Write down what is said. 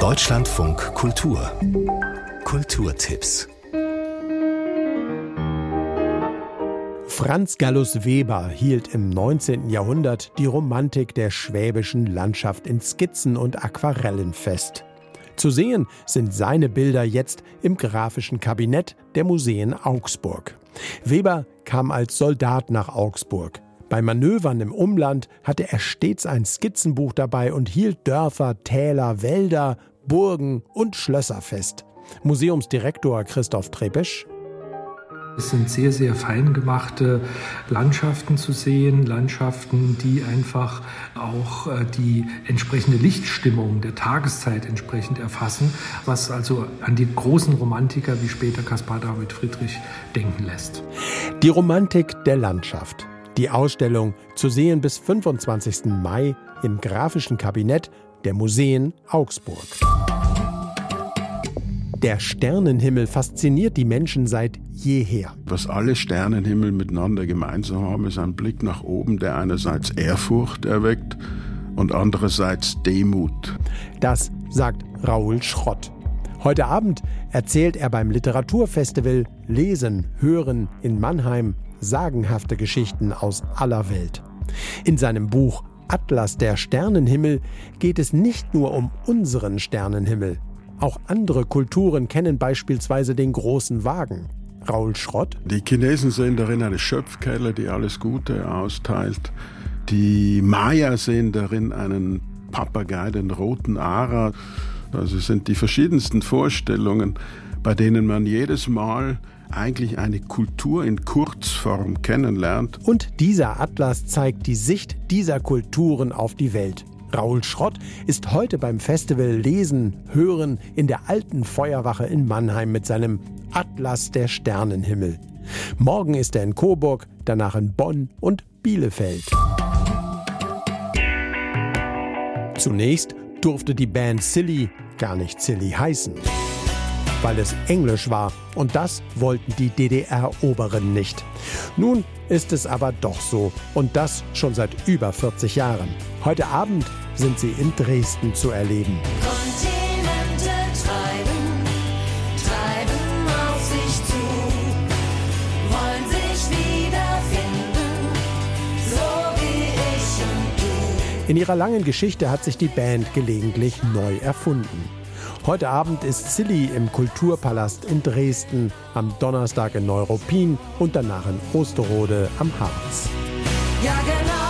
Deutschlandfunk Kultur. Kulturtipps. Franz Gallus Weber hielt im 19. Jahrhundert die Romantik der schwäbischen Landschaft in Skizzen und Aquarellen fest. Zu sehen sind seine Bilder jetzt im Graphischen Kabinett der Museen Augsburg. Weber kam als Soldat nach Augsburg. Bei Manövern im Umland hatte er stets ein Skizzenbuch dabei und hielt Dörfer, Täler, Wälder, Burgen und Schlösser fest. Museumsdirektor Christoph Trepesch: Es sind sehr, sehr fein gemachte Landschaften zu sehen, Landschaften, die einfach auch die entsprechende Lichtstimmung der Tageszeit entsprechend erfassen, was also an die großen Romantiker wie später Caspar David Friedrich denken lässt. Die Romantik der Landschaft. Die Ausstellung zu sehen bis 25. Mai im Graphischen Kabinett der Museen Augsburg. Der Sternenhimmel fasziniert die Menschen seit jeher. Was alle Sternenhimmel miteinander gemeinsam haben, ist ein Blick nach oben, der einerseits Ehrfurcht erweckt und andererseits Demut. Das sagt Raoul Schrott. Heute Abend erzählt er beim Literaturfestival Lesen, Hören in Mannheim sagenhafte Geschichten aus aller Welt. In seinem Buch Atlas der Sternenhimmel geht es nicht nur um unseren Sternenhimmel. Auch andere Kulturen kennen beispielsweise den großen Wagen. Raoul Schrott: Die Chinesen sehen darin eine Schöpfquelle, die alles Gute austeilt. Die Maya sehen darin einen Papagei, den roten Ara. Also es sind die verschiedensten Vorstellungen, bei denen man jedes Mal eigentlich eine Kultur in Kurzform kennenlernt. Und dieser Atlas zeigt die Sicht dieser Kulturen auf die Welt. Raoul Schrott ist heute beim Festival Lesen, Hören in der Alten Feuerwache in Mannheim mit seinem Atlas der Sternenhimmel. Morgen ist er in Coburg, danach in Bonn und Bielefeld. Zunächst durfte die Band Silly gar nicht Silly heißen, weil es Englisch war, und das wollten die DDR-Oberen nicht. Nun ist es aber doch so, und das schon seit über 40 Jahren. Heute Abend sind sie in Dresden zu erleben. Kontinente treiben auf sich zu, wollen sich wiederfinden, so wie ich und du. In ihrer langen Geschichte hat sich die Band gelegentlich neu erfunden. Heute Abend ist Silly im Kulturpalast in Dresden, am Donnerstag in Neuruppin und danach in Osterode am Harz. Ja, genau.